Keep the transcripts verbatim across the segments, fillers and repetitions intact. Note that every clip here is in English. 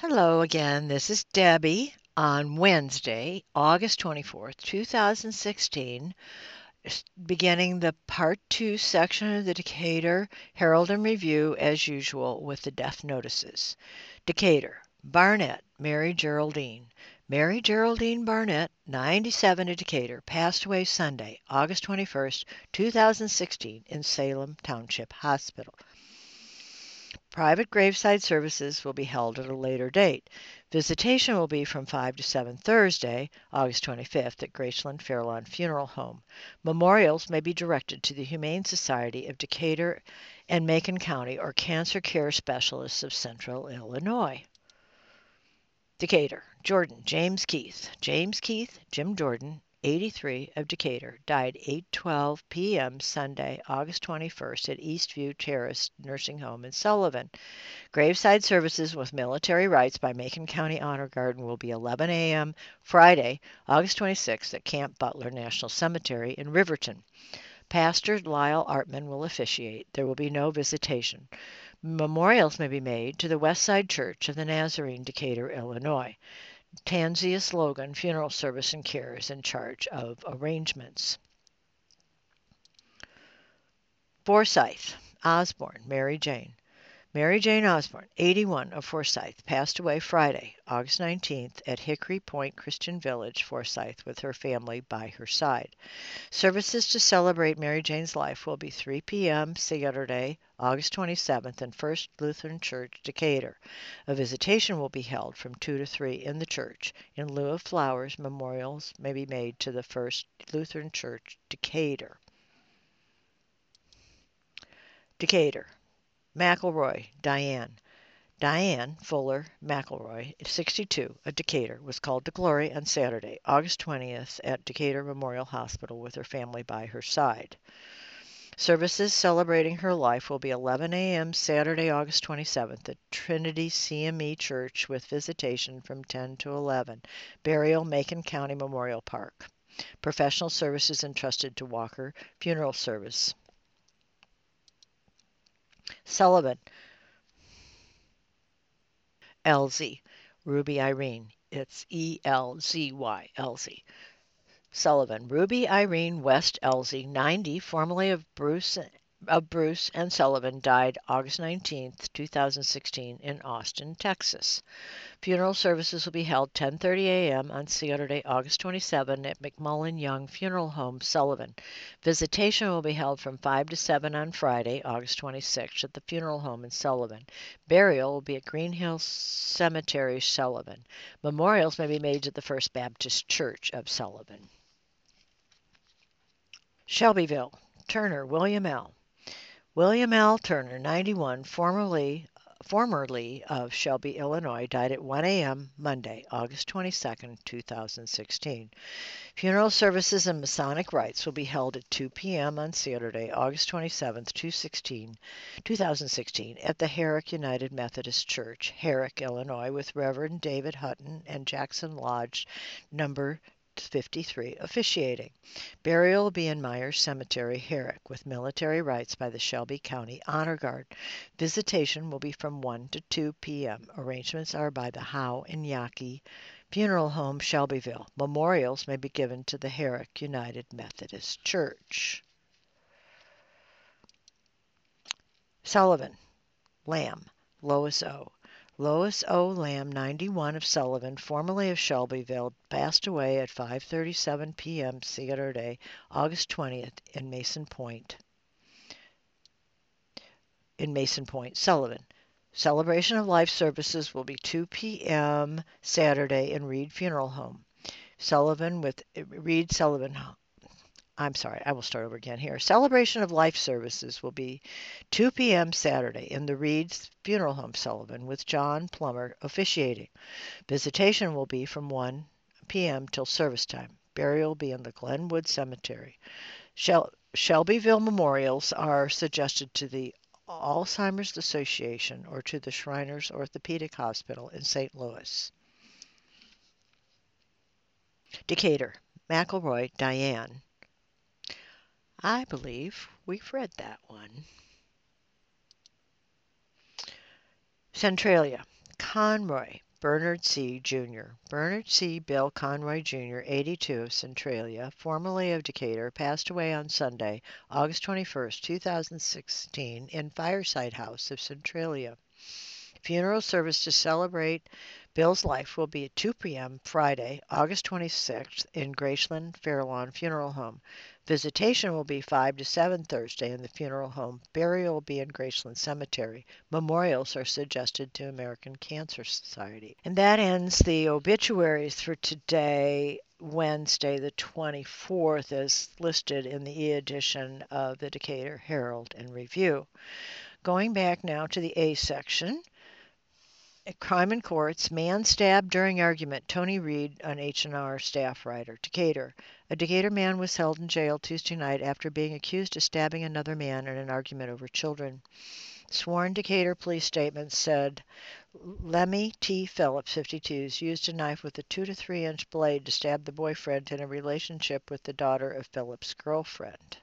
Hello again. This is Debbie on Wednesday, August twenty-fourth, two thousand sixteen, beginning the part two section of the Decatur Herald and Review as usual with the death notices. Decatur, Barnett, Mary Geraldine. Mary Geraldine Barnett, ninety-seven, of Decatur, passed away Sunday, August twenty-first, two thousand sixteen, in Salem Township Hospital. Private graveside services will be held at a later date. Visitation will be from five to seven Thursday, August twenty-fifth, at Graceland Fairlawn Funeral Home. Memorials may be directed to the Humane Society of Decatur and Macon County or Cancer Care Specialists of Central Illinois. Decatur, Jordan, James Keith. James Keith, Jim Jordan, eighty-three, of Decatur, died eight twelve p m Sunday, August twenty-first, at Eastview Terrace Nursing Home in Sullivan. Graveside services with military rites by Macon County Honor Guard will be eleven a m Friday, August twenty-sixth, at Camp Butler National Cemetery in Riverton. Pastor Lyle Artman will officiate. There will be no visitation. Memorials may be made to the Westside Church of the Nazarene, Decatur, Illinois. Tansius Logan Funeral Service and Care is in charge of arrangements. Forsyth, Osborne, Mary Jane. Mary Jane Osborne, eighty-one, of Forsyth, passed away Friday, August nineteenth, at Hickory Point Christian Village, Forsyth, with her family by her side. Services to celebrate Mary Jane's life will be three p m Saturday, August twenty-seventh, in First Lutheran Church, Decatur. A visitation will be held from two to three in the church. In lieu of flowers, memorials may be made to the First Lutheran Church, Decatur. Decatur. McElroy, Diane. Diane Fuller McElroy, sixty-two, of Decatur, was called to glory on Saturday, August twentieth, at Decatur Memorial Hospital with her family by her side. Services celebrating her life will be eleven a m Saturday, August twenty-seventh, at Trinity C M E Church with visitation from ten to eleven. Burial, Macon County Memorial Park. Professional services entrusted to Walker Funeral Service. Sullivan, Elzy, Ruby Irene. It's E L Z Y, Elzy. Sullivan, Ruby Irene West Elzy, ninety, formerly of Bruce of Bruce and Sullivan, died August nineteenth, two thousand sixteen, in Austin, Texas. Funeral services will be held ten thirty a m on Saturday, August twenty-seventh, at McMullen Young Funeral Home, Sullivan. Visitation will be held from five to seven on Friday, August twenty-sixth, at the funeral home in Sullivan. Burial will be at Green Hill Cemetery, Sullivan. Memorials may be made to the First Baptist Church of Sullivan. Shelbyville, Turner, William L. William L. Turner, ninety-one, formerly formerly of Shelby, Illinois, died at one a m Monday, August twenty-second, two thousand sixteen. Funeral services and Masonic rites will be held at two p m on Saturday, August twenty-seventh, two thousand sixteen, at the Herrick United Methodist Church, Herrick, Illinois, with Reverend David Hutton and Jackson Lodge, number fifty-three, officiating. Burial will be in Myers Cemetery, Herrick, with military rites by the Shelby County Honor Guard. Visitation will be from one to two p m Arrangements are by the Howe and Yaki Funeral Home, Shelbyville. Memorials may be given to the Herrick United Methodist Church. Sullivan, Lamb, Lois O. Lois O. Lamb, ninety-one, of Sullivan, formerly of Shelbyville, passed away at five thirty-seven p m Saturday, August twentieth, in Mason Point. In Mason Point, Sullivan. Celebration of life services will be two p m Saturday in Reed Funeral Home. Sullivan with Reed Sullivan. I'm sorry, I will start over again here. Celebration of life services will be two p m Saturday in the Reed's Funeral Home, Sullivan, with John Plummer officiating. Visitation will be from one p m till service time. Burial will be in the Glenwood Cemetery. Shel- Shelbyville memorials are suggested to the Alzheimer's Association or to the Shriners Orthopedic Hospital in Saint Louis. Decatur, McElroy, Diane. I believe we've read that one. Centralia, Conroy, Bernard C. Junior Bernard C. Bill Conroy Junior, eighty-two, of Centralia, formerly of Decatur, passed away on Sunday, August twenty-first, two thousand sixteen, in Fireside House of Centralia. Funeral service to celebrate Bill's life will be at two p.m. Friday, August twenty-sixth, in Graceland Fairlawn Funeral Home. Visitation will be five to seven Thursday in the funeral home. Burial will be in Graceland Cemetery. Memorials are suggested to American Cancer Society. And that ends the obituaries for today, Wednesday the twenty-fourth, as listed in the e-edition of the Decatur Herald and Review. Going back now to the A section. Crime in Courts, man stabbed during argument. Tony Reed, an H and R staff writer. Decatur. A Decatur man was held in jail Tuesday night after being accused of stabbing another man in an argument over children. Sworn Decatur police statement said Lemmy T. Phillips, fifty-two, used a knife with a two to three inch blade to stab the boyfriend in a relationship with the daughter of Phillips' girlfriend.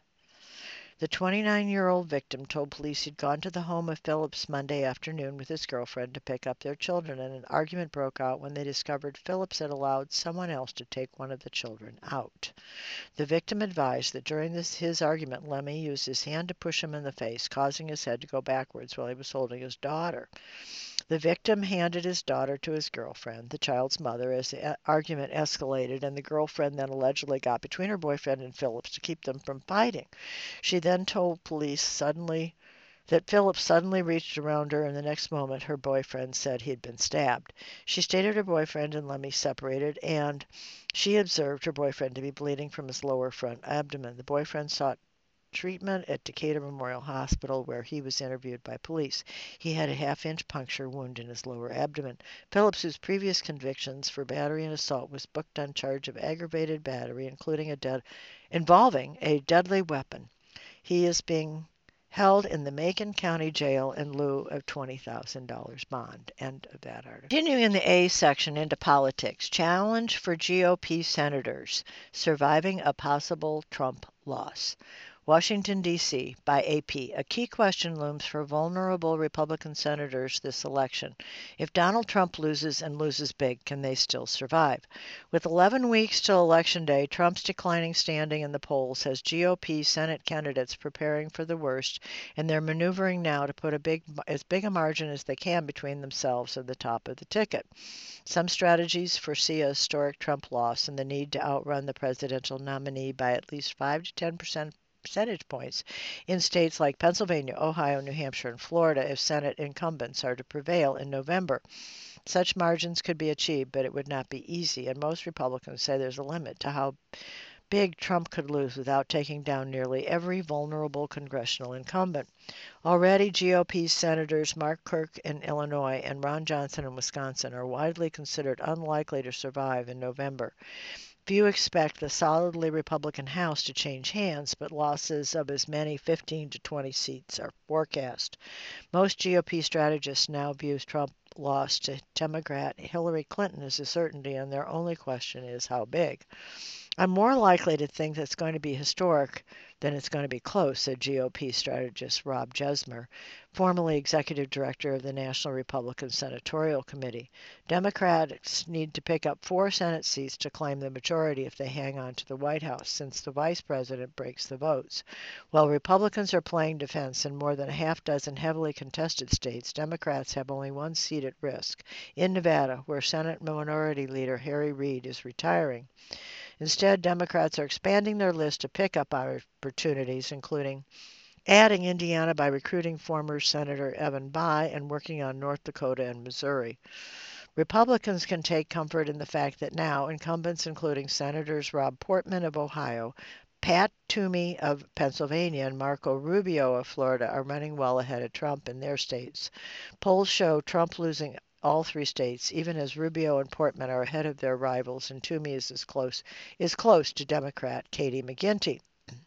The twenty-nine-year-old victim told police he'd gone to the home of Phillips Monday afternoon with his girlfriend to pick up their children, and an argument broke out when they discovered Phillips had allowed someone else to take one of the children out. The victim advised that during this, his argument, Lemmy used his hand to push him in the face, causing his head to go backwards while he was holding his daughter. The victim handed his daughter to his girlfriend, the child's mother, as the argument escalated, and the girlfriend then allegedly got between her boyfriend and Phillips to keep them from fighting. She then told police suddenly that Phillips suddenly reached around her, and the next moment her boyfriend said he had been stabbed. She stated her boyfriend and Lemmy separated, and she observed her boyfriend to be bleeding from his lower front abdomen. The boyfriend sought treatment at Decatur Memorial Hospital, where he was interviewed by police. He had a half-inch puncture wound in his lower abdomen. Phillips, whose previous convictions for battery and assault, was booked on charge of aggravated battery, including a dead, involving a deadly weapon. He is being held in the Macon County Jail in lieu of twenty thousand dollars bond. End of that article. Continuing in the A section into politics, challenge for G O P senators, surviving a possible Trump loss. Washington, D C, by A P. A key question looms for vulnerable Republican senators this election. If Donald Trump loses and loses big, can they still survive? With eleven weeks till Election Day, Trump's declining standing in the polls has G O P Senate candidates preparing for the worst, and they're maneuvering now to put a big, as big a margin as they can between themselves and the top of the ticket. Some strategies foresee a historic Trump loss and the need to outrun the presidential nominee by at least five to ten percent percentage points in states like Pennsylvania, Ohio, New Hampshire, and Florida if Senate incumbents are to prevail in November. Such margins could be achieved, but it would not be easy, and most Republicans say there's a limit to how big Trump could lose without taking down nearly every vulnerable congressional incumbent. Already, G O P Senators Mark Kirk in Illinois and Ron Johnson in Wisconsin are widely considered unlikely to survive in November. Few expect the solidly Republican House to change hands, but losses of as many fifteen to twenty seats are forecast. Most G O P strategists now view Trump loss to Democrat Hillary Clinton as a certainty, and their only question is how big. I'm more likely to think that it's going to be historic than it's going to be close, said G O P strategist Rob Jesmer, formerly executive director of the National Republican Senatorial Committee. Democrats need to pick up four Senate seats to claim the majority if they hang on to the White House, since the vice president breaks the votes. While Republicans are playing defense in more than a half dozen heavily contested states, Democrats have only one seat at risk, in Nevada, where Senate Minority Leader Harry Reid is retiring. Instead, Democrats are expanding their list of pickup opportunities, including adding Indiana by recruiting former Senator Evan Bayh and working on North Dakota and Missouri. Republicans can take comfort in the fact that now incumbents, including Senators Rob Portman of Ohio, Pat Toomey of Pennsylvania, and Marco Rubio of Florida, are running well ahead of Trump in their states. Polls show Trump losing all three states, even as Rubio and Portman are ahead of their rivals, and Toomey is as close is close to Democrat Katie McGinty.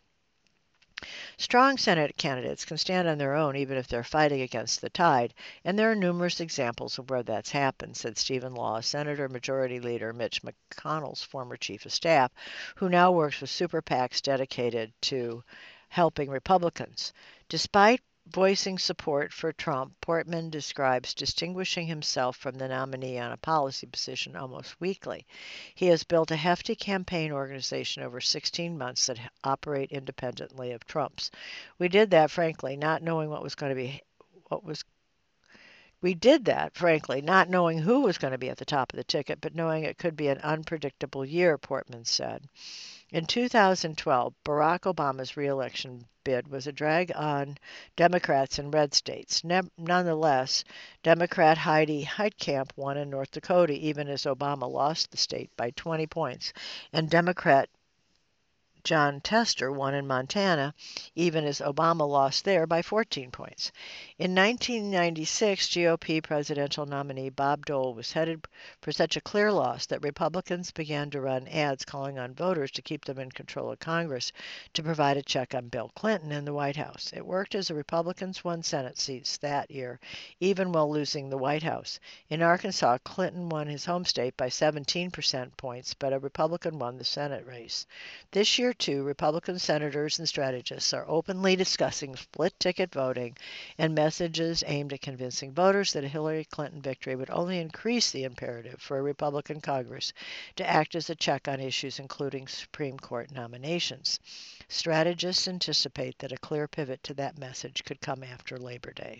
Strong Senate candidates can stand on their own even if they're fighting against the tide, and there are numerous examples of where that's happened, said Stephen Law, Senator Majority Leader Mitch McConnell's former chief of staff, who now works with super PACs dedicated to helping Republicans. Despite voicing support for Trump, Portman describes distinguishing himself from the nominee on a policy position almost weekly. He has built a hefty campaign organization over sixteen months that operate independently of Trump's. We did that, frankly, not knowing what was going to be what was we did that, frankly, not knowing who was going to be at the top of the ticket, but knowing it could be an unpredictable year, Portman said. In two thousand twelve, Barack Obama's reelection bid was a drag on Democrats in red states. Ne- nonetheless, Democrat Heidi Heitkamp won in North Dakota, even as Obama lost the state by twenty points, and Democrat Jon Tester won in Montana, even as Obama lost there by fourteen points. In nineteen ninety-six, G O P presidential nominee Bob Dole was headed for such a clear loss that Republicans began to run ads calling on voters to keep them in control of Congress to provide a check on Bill Clinton in the White House. It worked as the Republicans won Senate seats that year, even while losing the White House. In Arkansas, Clinton won his home state by seventeen percent points, but a Republican won the Senate race. This year, too, Republican senators and strategists are openly discussing split-ticket voting and messages aimed at convincing voters that a Hillary Clinton victory would only increase the imperative for a Republican Congress to act as a check on issues including Supreme Court nominations. Strategists anticipate that a clear pivot to that message could come after Labor Day.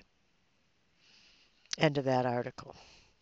End of that article.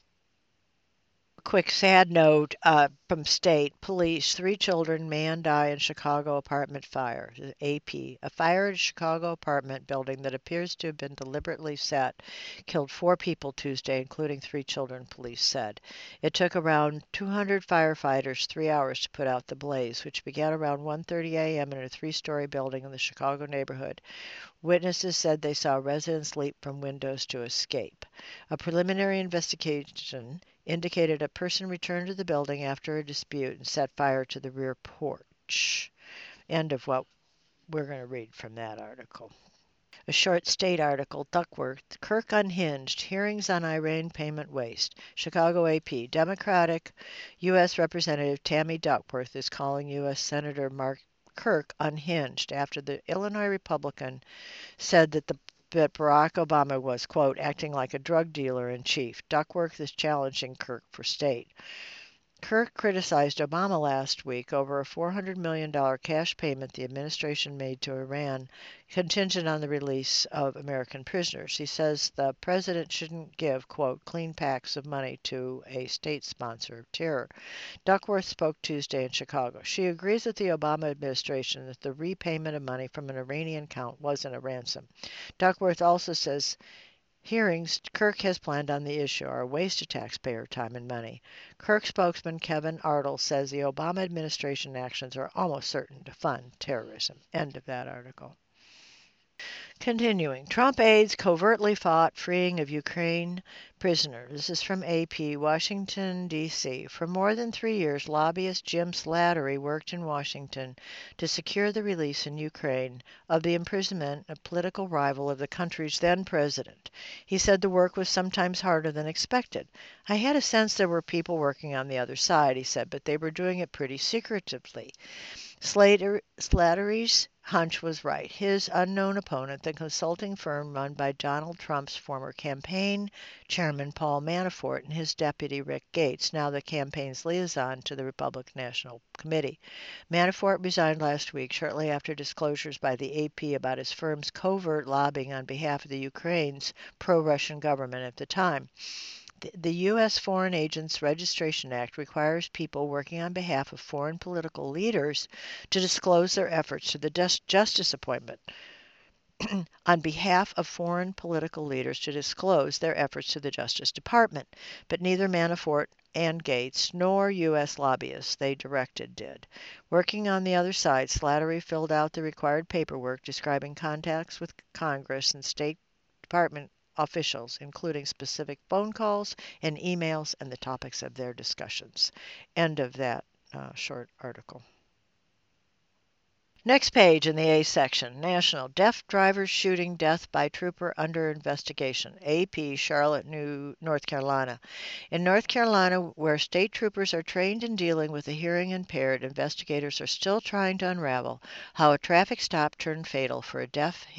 Quick sad note uh, from state police: three children, man die in Chicago apartment fire. A P. A fire at a Chicago apartment building that appears to have been deliberately set killed four people Tuesday, including three children, police said. It took around two hundred firefighters three hours to put out the blaze, which began around one thirty a.m. in a three-story building in the Chicago neighborhood. Witnesses said they saw residents leap from windows to escape. A preliminary investigation indicated a person returned to the building after a dispute and set fire to the rear porch. End of what we're going to read from that article. A short state article, Duckworth, Kirk unhinged, hearings on Iran payment waste. Chicago A P. Democratic U S Representative Tammy Duckworth is calling U S Senator Mark Kirk unhinged after the Illinois Republican said that the that Barack Obama was, quote, acting like a drug dealer in chief. Duckworth is challenging Kirk for state. Kirk criticized Obama last week over a four hundred million dollars cash payment the administration made to Iran contingent on the release of American prisoners. He says the president shouldn't give, quote, clean packs of money to a state sponsor of terror. Duckworth spoke Tuesday in Chicago. She agrees with the Obama administration that the repayment of money from an Iranian account wasn't a ransom. Duckworth also says hearings Kirk has planned on the issue are a waste of taxpayer time and money. Kirk spokesman Kevin Arnold says the Obama administration actions are almost certain to fund terrorism. End of that article. Continuing, Trump aides covertly fought freeing of Ukraine prisoners. This is from A P, Washington, D C For more than three years, lobbyist Jim Slattery worked in Washington to secure the release in Ukraine of the imprisonment of a political rival of the country's then president. He said the work was sometimes harder than expected. I had a sense there were people working on the other side, he said, but they were doing it pretty secretively. Slater, Slattery's hunch was right. His unknown opponent, the consulting firm run by Donald Trump's former campaign chairman Paul Manafort and his deputy Rick Gates, now the campaign's liaison to the Republican National Committee. Manafort resigned last week shortly after disclosures by the A P about his firm's covert lobbying on behalf of the Ukraine's pro-Russian government at the time. The U S Foreign Agents Registration Act requires people working on behalf of foreign political leaders to disclose their efforts to the justice appointment. on behalf of foreign political leaders to disclose their efforts to the Justice Department, but neither Manafort and Gates nor U S lobbyists they directed did. Working on the other side, Slattery filled out the required paperwork describing contacts with Congress and State Department officials, including specific phone calls and emails and the topics of their discussions. End of that uh, short article. Next page in the A section, National, deaf driver shooting death by trooper under investigation. A P, Charlotte, New, North Carolina. In North Carolina, where state troopers are trained in dealing with the hearing impaired, investigators are still trying to unravel how a traffic stop turned fatal for a deaf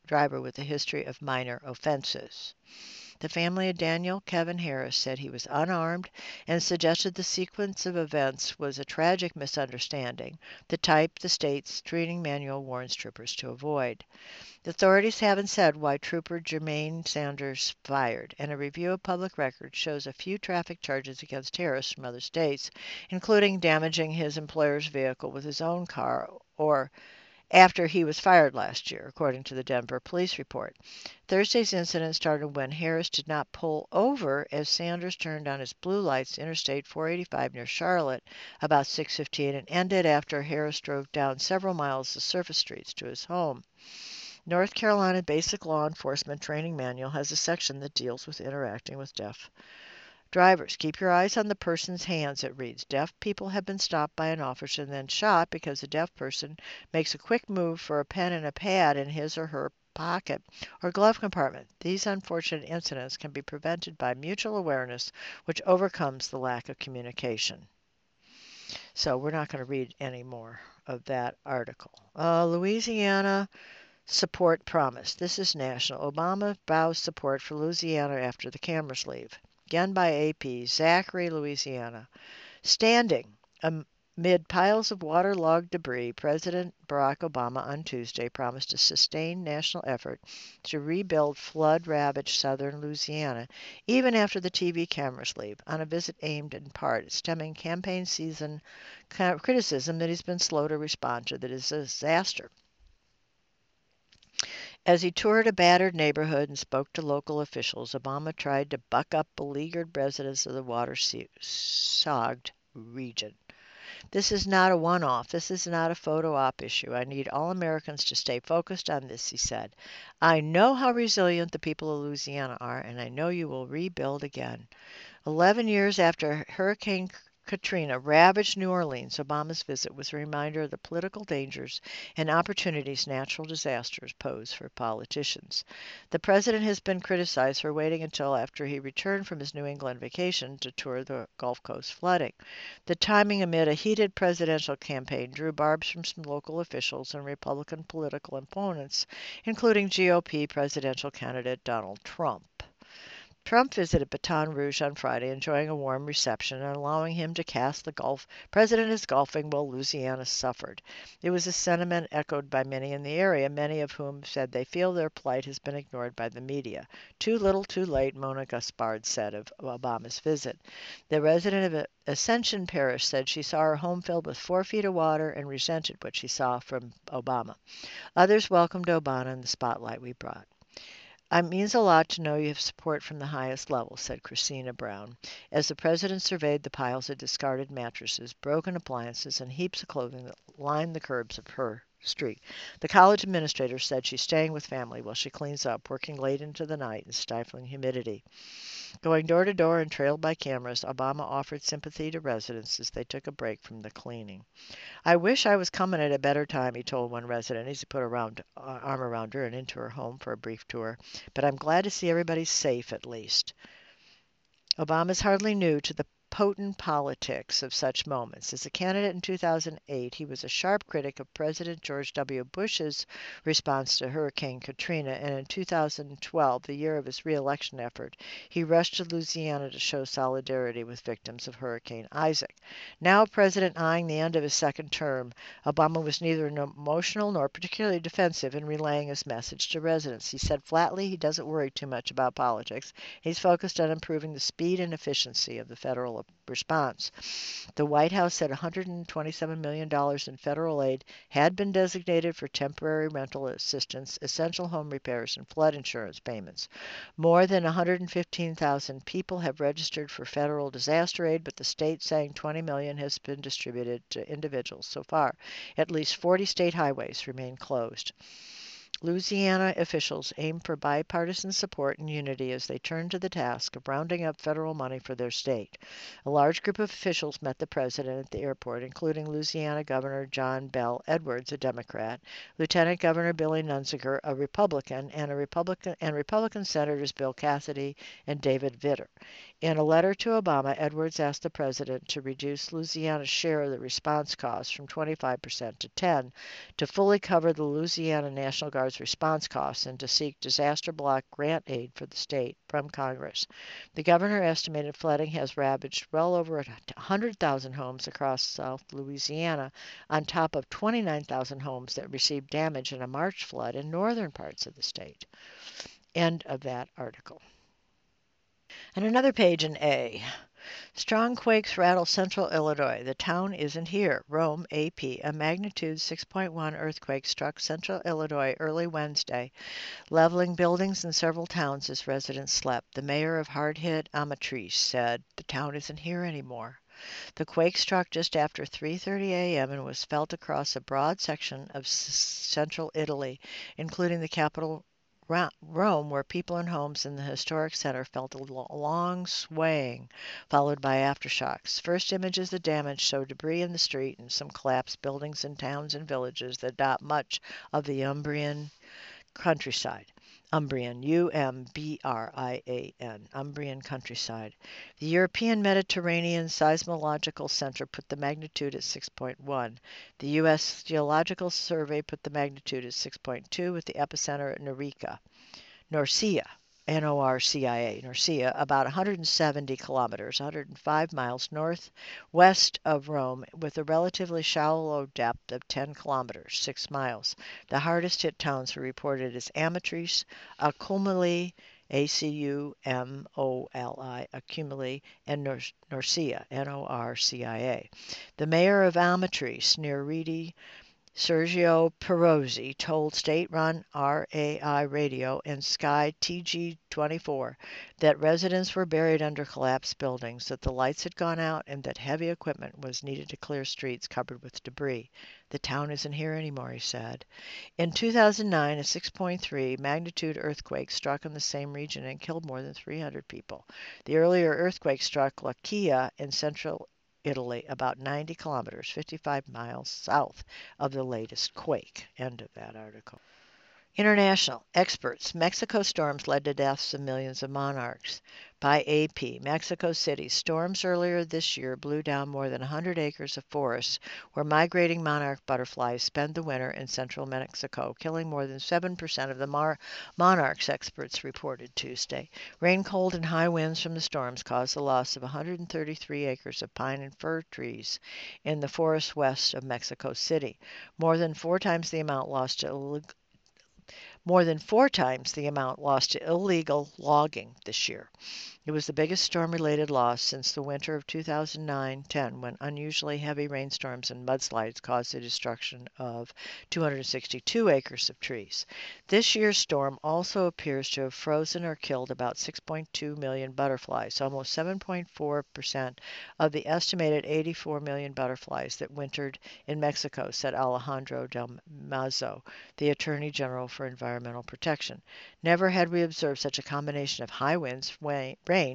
driver with a history of minor offenses. The family of Daniel Kevin Harris said he was unarmed and suggested the sequence of events was a tragic misunderstanding, the type the state's training manual warns troopers to avoid. The authorities haven't said why Trooper Jermaine Sanders fired, and a review of public records shows a few traffic charges against Harris from other states, including damaging his employer's vehicle with his own car or after he was fired last year, according to the Denver police report. Thursday's incident started when Harris did not pull over as Sanders turned on his blue lights Interstate four eighty-five near Charlotte about six fifteen and ended after Harris drove down several miles of surface streets to his home. North Carolina Basic Law Enforcement Training Manual has a section that deals with interacting with deaf drivers. Keep your eyes on the person's hands, it reads. Deaf people have been stopped by an officer and then shot because the deaf person makes a quick move for a pen and a pad in his or her pocket or glove compartment. These unfortunate incidents can be prevented by mutual awareness, which overcomes the lack of communication. So we're not going to read any more of that article. Uh, Louisiana support promise. This is national. Obama vows support for Louisiana after the cameras leave. Again by A P. Zachary, Louisiana. Standing amid piles of waterlogged debris, President Barack Obama on Tuesday promised a sustained national effort to rebuild flood-ravaged southern Louisiana, even after the T V cameras leave, on a visit aimed in part at stemming campaign season criticism that he's been slow to respond to the disaster. As he toured a battered neighborhood and spoke to local officials, Obama tried to buck up beleaguered residents of the water-sogged region. This is not a one-off. This is not a photo op issue. I need all Americans to stay focused on this, he said. I know how resilient the people of Louisiana are, and I know you will rebuild again. Eleven years after Hurricane Katrina ravaged New Orleans, Obama's visit was a reminder of the political dangers and opportunities natural disasters pose for politicians. The president has been criticized for waiting until after he returned from his New England vacation to tour the Gulf Coast flooding. The timing amid a heated presidential campaign drew barbs from some local officials and Republican political opponents, including G O P presidential candidate Donald Trump. Trump visited Baton Rouge on Friday, enjoying a warm reception and allowing him to cast the Gulf. President is golfing while Louisiana suffered. It was a sentiment echoed by many in the area, many of whom said they feel their plight has been ignored by the media. Too little, too late, Mona Gaspard said of Obama's visit. The resident of Ascension Parish said she saw her home filled with four feet of water and resented what she saw from Obama. Others welcomed Obama in the spotlight we brought. It means a lot to know you have support from the highest level, said Christina Brown, as the president surveyed the piles of discarded mattresses, broken appliances, and heaps of clothing that lined the curbs of her street. The college administrator said she's staying with family while she cleans up, working late into the night in stifling humidity. Going door to door and trailed by cameras, Obama offered sympathy to residents as they took a break from the cleaning. I wish I was coming at a better time, he told one resident as he put an uh, arm around her and into her home for a brief tour. But I'm glad to see everybody safe at least. Obama's hardly new to the potent politics of such moments. As a candidate in two thousand eight, he was a sharp critic of President George W. Bush's response to Hurricane Katrina, and in two thousand twelve, the year of his re-election effort, he rushed to Louisiana to show solidarity with victims of Hurricane Isaac. Now, president eyeing the end of his second term, Obama was neither emotional nor particularly defensive in relaying his message to residents. He said flatly he doesn't worry too much about politics. He's focused on improving the speed and efficiency of the federal response. The White House said one hundred twenty-seven million dollars in federal aid had been designated for temporary rental assistance, essential home repairs, and flood insurance payments. More than one hundred fifteen thousand people have registered for federal disaster aid, but the state saying twenty million dollars has been distributed to individuals so far. At least forty state highways remain closed. Louisiana officials aim for bipartisan support and unity as they turn to the task of rounding up federal money for their state. A large group of officials met the president at the airport, including Louisiana Governor John Bell Edwards, a Democrat, Lieutenant Governor Billy Nunziger, a Republican, and a Republican and Republican Senators Bill Cassidy and David Vitter. In a letter to Obama, Edwards asked the president to reduce Louisiana's share of the response costs from twenty-five percent to ten percent to fully cover the Louisiana National Guard as response costs and to seek disaster block grant aid for the state from Congress. The governor estimated flooding has ravaged well over one hundred thousand homes across South Louisiana, on top of twenty-nine thousand homes that received damage in a March flood in northern parts of the state. End of that article. And another page in A. Strong quakes rattle central Illinois. The town isn't here. Rome, A P. A magnitude six point one earthquake struck central Illinois early Wednesday, leveling buildings in several towns as residents slept. The mayor of hard-hit Amatrice said, "The town isn't here anymore." The quake struck just after three thirty a m and was felt across a broad section of central Italy, including the capital Rome, where people and homes in the historic center felt a long swaying, followed by aftershocks. First images of damage show debris in the street and some collapsed buildings in towns and villages that dot much of the Umbrian countryside. Umbrian, U M B R I A N, Umbrian countryside. The European Mediterranean Seismological Center put the magnitude at six point one. The U S Geological Survey put the magnitude at six point two, with the epicenter at Norcia, Norcia, N O R C I A, Norcia, about one hundred seventy kilometers, one hundred five miles northwest of Rome, with a relatively shallow depth of ten kilometers, six miles. The hardest hit towns were reported as Amatrice, Accumuli, A C U M O L I, Accumuli, and Norcia, N O R C I A. The mayor of Amatrice, near Rieti, Sergio Perozzi, told state-run R A I Radio and Sky T G twenty-four that residents were buried under collapsed buildings, that the lights had gone out, and that heavy equipment was needed to clear streets covered with debris. "The town isn't here anymore," he said. In two thousand nine, a six point three magnitude earthquake struck in the same region and killed more than three hundred people. The earlier earthquake struck L'Aquila in central Italy, about ninety kilometers, fifty-five miles south of the latest quake. End of that article. International experts. Mexico storms led to deaths of millions of monarchs. By A P. Mexico City. Storms earlier this year blew down more than one hundred acres of forests where migrating monarch butterflies spend the winter in central Mexico, killing more than seven percent of the mar- monarchs, experts reported Tuesday. Rain, cold, and high winds from the storms caused the loss of one hundred thirty-three acres of pine and fir trees in the forest west of Mexico City, more than four times the amount lost to illegal more than four times the amount lost to illegal logging this year. It was the biggest storm-related loss since the winter of two thousand nine ten, when unusually heavy rainstorms and mudslides caused the destruction of two hundred sixty-two acres of trees. This year's storm also appears to have frozen or killed about six point two million butterflies, almost seven point four percent of the estimated eighty-four million butterflies that wintered in Mexico, said Alejandro Del Mazo, the Attorney General for Environmental Protection. Never had we observed such a combination of high winds, rain,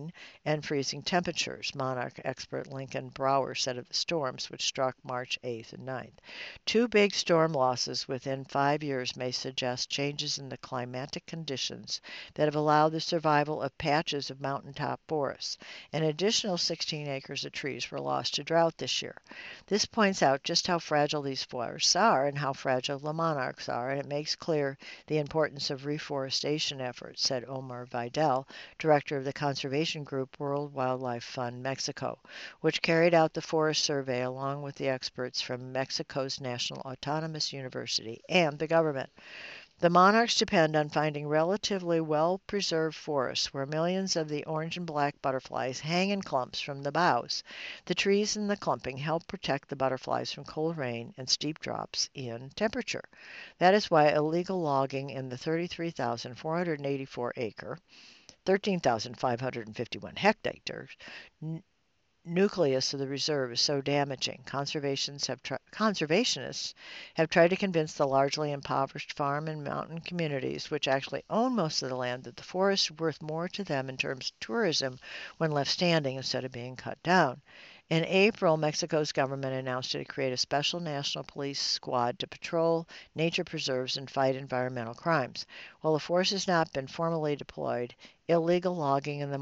and freezing temperatures, monarch expert Lincoln Brower said of the storms, which struck March eighth and ninth. Two big storm losses within five years may suggest changes in the climatic conditions that have allowed the survival of patches of mountaintop forests. An additional sixteen acres of trees were lost to drought this year. This points out just how fragile these forests are and how fragile the monarchs are, and it makes clear the importance of reforestation efforts, said Omar Vidal, director of the conservation group World Wildlife Fund Mexico, which carried out the forest survey along with the experts from Mexico's National Autonomous University and the government. The monarchs depend on finding relatively well-preserved forests where millions of the orange and black butterflies hang in clumps from the boughs. The trees and the clumping help protect the butterflies from cold rain and steep drops in temperature. That is why illegal logging in the thirty-three thousand four hundred eighty-four acre thirteen thousand five hundred fifty-one hectares n- nucleus of the reserve is so damaging. Conservationists have, tri- conservationists have tried to convince the largely impoverished farm and mountain communities, which actually own most of the land, that the forest is worth more to them in terms of tourism when left standing instead of being cut down. In April, Mexico's government announced it would create a special national police squad to patrol nature preserves and fight environmental crimes. While the force has not been formally deployed, illegal logging in the monarch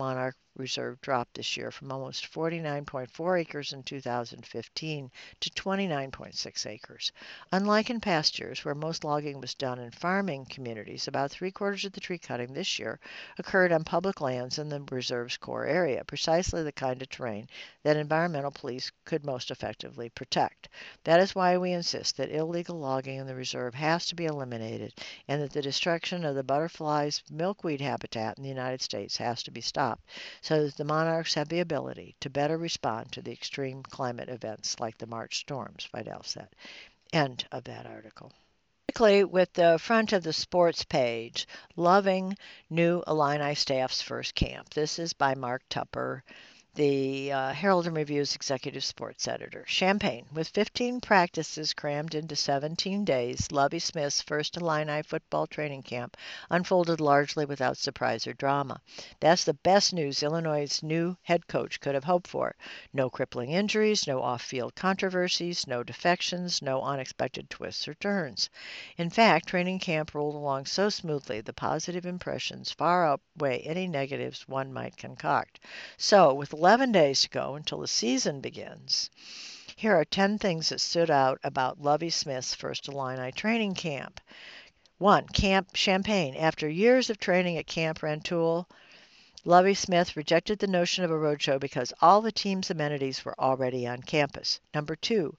reserve dropped this year from almost forty-nine point four acres in two thousand fifteen to twenty-nine point six acres. Unlike in past years, where most logging was done in farming communities, about three-quarters of the tree cutting this year occurred on public lands in the reserve's core area, precisely the kind of terrain that environmental police could most effectively protect. That is why we insist that illegal logging in the reserve has to be eliminated and that the destruction of the butterfly's milkweed habitat in the United States has to be stopped, so that the monarchs have the ability to better respond to the extreme climate events like the March storms, Vidal said. End of that article. Quickly, with the front of the sports page, loving new Illini staff's first camp. This is by Mark Tupper, the uh, Herald and Review's executive sports editor. Champaign. With fifteen practices crammed into seventeen days, Lovie Smith's first Illini football training camp unfolded largely without surprise or drama. That's the best news Illinois' new head coach could have hoped for. No crippling injuries, no off-field controversies, no defections, no unexpected twists or turns. In fact, training camp rolled along so smoothly the positive impressions far outweigh any negatives one might concoct. So, with eleven days to go until the season begins, here are ten things that stood out about Lovie Smith's first Illini training camp. One, Camp Champaign. After years of training at Camp Rantoul, Lovie Smith rejected the notion of a roadshow because all the team's amenities were already on campus. Number two,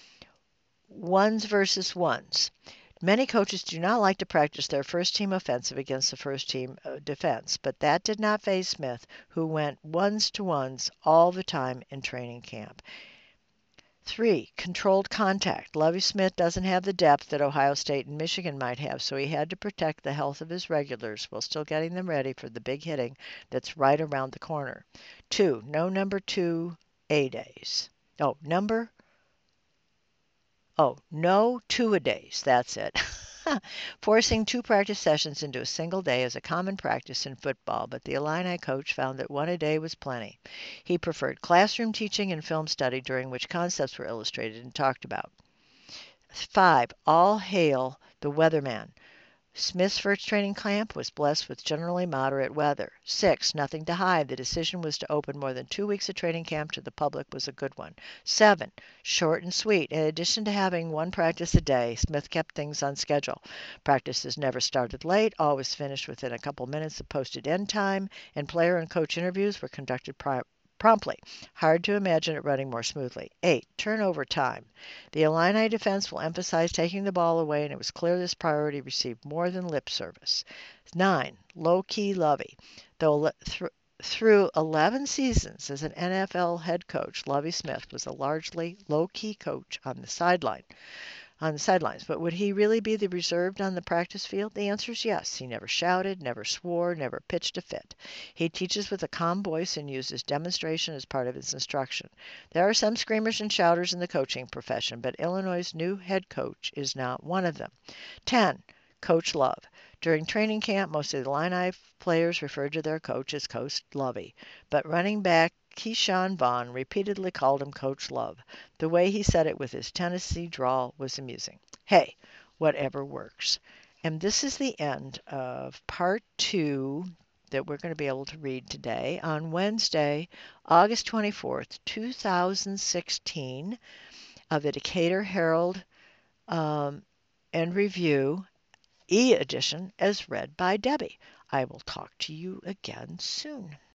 ones versus ones. Many coaches do not like to practice their first team offensive against the first team defense, but that did not faze Smith, who went ones to ones all the time in training camp. Three, controlled contact. Lovie Smith doesn't have the depth that Ohio State and Michigan might have, so he had to protect the health of his regulars while still getting them ready for the big hitting that's right around the corner. Two, no number two A-days. Oh, number Oh, no two-a-days, that's it. Forcing two practice sessions into a single day is a common practice in football, but the Illini coach found that one a day was plenty. He preferred classroom teaching and film study during which concepts were illustrated and talked about. Five, all hail the weatherman. Smith's first training camp was blessed with generally moderate weather. Six, nothing to hide. The decision was to open more than two weeks of training camp to the public was a good one. Seven, short and sweet. In addition to having one practice a day, Smith kept things on schedule. Practices never started late, always finished within a couple minutes of posted end time, and player and coach interviews were conducted pri- promptly. Hard to imagine it running more smoothly. Eight, turnover time. The Illini defense will emphasize taking the ball away, and it was clear this priority received more than lip service. Nine, low-key Lovie. Though th- through eleven seasons as an N F L head coach, Lovie Smith was a largely low-key coach on the sideline. on the sidelines. But would he really be the reserved on the practice field? The answer is yes. He never shouted, never swore, never pitched a fit. He teaches with a calm voice and uses demonstration as part of his instruction. There are some screamers and shouters in the coaching profession, but Illinois' new head coach is not one of them. ten. Coach Love. During training camp, most of the Illini players referred to their coach as Coach Lovie, but running back Keyshawn Vaughn repeatedly called him Coach Love. The way he said it with his Tennessee drawl was amusing. Hey, whatever works. And this is the end of part two that we're going to be able to read today on Wednesday, August twenty-fourth, two thousand sixteen, of the Decatur Herald um, and Review e-edition as read by Debbie. I will talk to you again soon.